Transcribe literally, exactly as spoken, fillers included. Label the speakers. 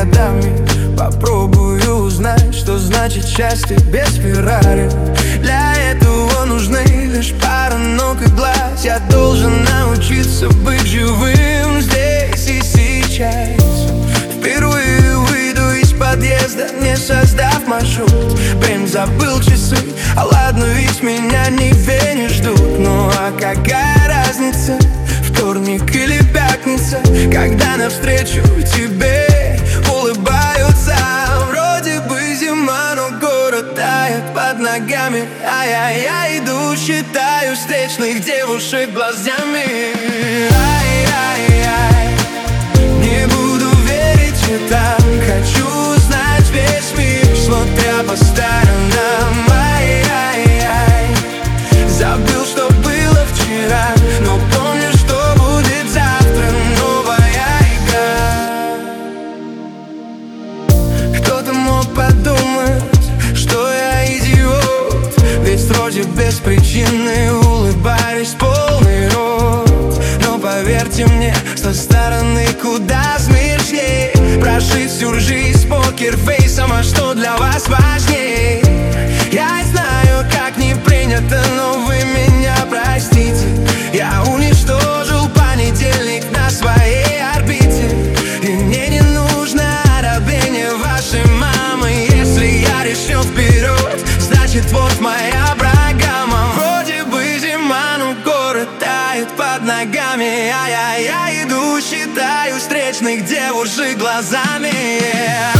Speaker 1: годами. Попробую узнать, что значит счастье без Феррари. Для этого нужны лишь пара ног и глаз. Я должен научиться быть живым здесь и сейчас. Впервые выйду из подъезда, не создав маршрут. Блин, забыл часы, а ладно, ведь меня нигде не ждут. Ну а какая разница, вторник или пятница, когда навстречу тебе улыбаются. Вроде бы зима, но город тает под ногами. Ай-яй-яй, иду, считаю встречных девушек глазами. Ай-яй-яй, не буду верить цветам, хочу узнать весь мир, смотря по сторонам. Ай-яй-яй, забыл, что было вчера, но помню, что будет завтра. Новая игра. Кто-то мог подумать, что я идиот, ведь вроде без причины улыбаюсь полный рот. Но поверьте мне, со стороны куда смешнее прожить всю жизнь покерфейсом. А что для вас важнее? Я знаю, как не принято, но вы меня простите. Я уничтожил понедельник на своей орбите, и мне не нужно одобрение вашей мамы. Если я решил вперед, значит вот моя программа. Вроде бы зима, но город тает под ногами. А я, я иду, считаю встречных девушек глазами.